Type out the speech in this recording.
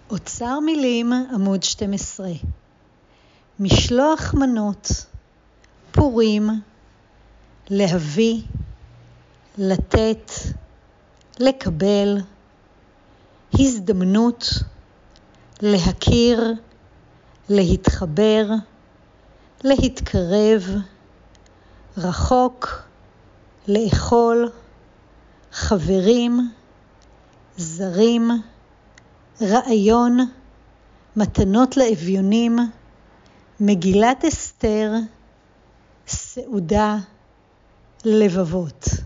אוצר מילים עמוד 12. משלוח מנות, פורים, להביא, לתת, לקבל, הזדמנות, להכיר, להתחבר, להתקרב, רחוק, לאכול, חברים, זרים, רעיון, מתנות לאביונים, מגילת אסתר, סעודה, לבבות.